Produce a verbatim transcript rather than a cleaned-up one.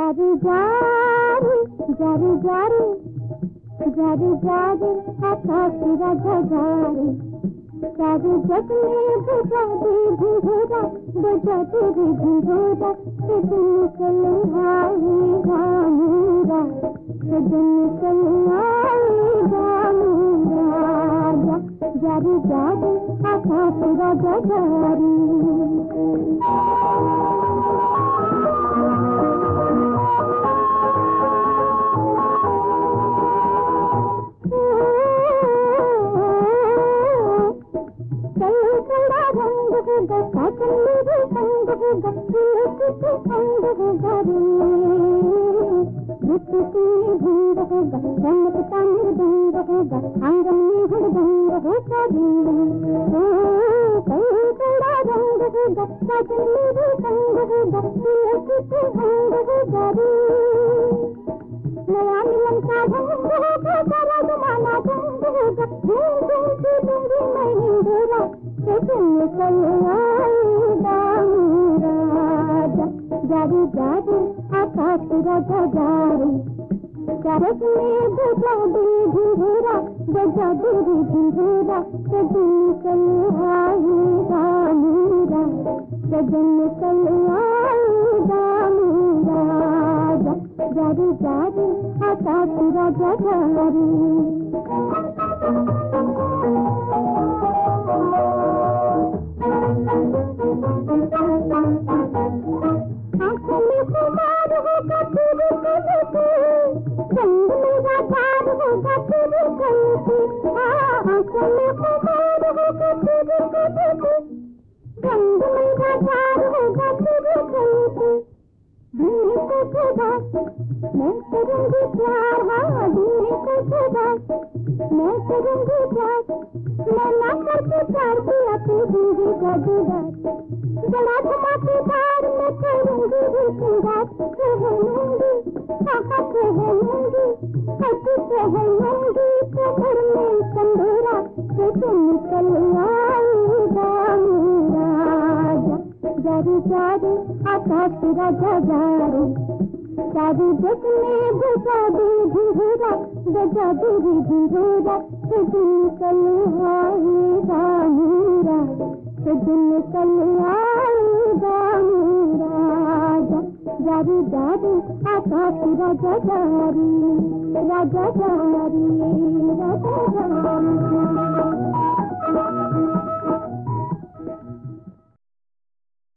जारी जारी जारी जारी जारी जारी आकाश राजा जारी सारे जग में बजा दे घुघरा बजा दे घुघरा सजन चल आए गाऊंगा सजन चल आए गाऊंगा जारी जारी आकाश राजा जारी नया मिलन का ढंग होगा सारा जमाना ढंग होगा घूम घूम के दूंगी मैं हिंदूरा सजन चल आएगा राजा जारी जारी आकाश राजा जारी सरस में बजा दे घुघरा बजा दे घुघरा सजन चल आएगा मेरा सजन चल आएगा मेरा जारी जारी आकाश राजा जारी आंखों में खुमार होगा तेरे कलते रंग मेरा पार होगा तेरे कलते आंखों में खुमार होगा तेरे कलते रंग मेरा पार होगा तेरे कलते दिल को खुदा मैं करूंगी प्यार हाँ दिल को खुदा मैं करूंगी प्यार मैं ना करके प्यार किया तू दूंगी गदुदार बड़ा धमाकेदार मैं करूंगी रिश्तेदार कहलूंगी हाँ कहलूंगी हंसी कहलूंगी कमर में संदूरा से तुम चल आएगा राजा जारी जारी आकाश राजा जारी सारी जग में बजा दे घुघरा बजा दे घुघरा सजन चल आएगा मेरा सजन चल आएगा राजा जारी जारी आकाश राजा जारी राजा जारी राजा जारी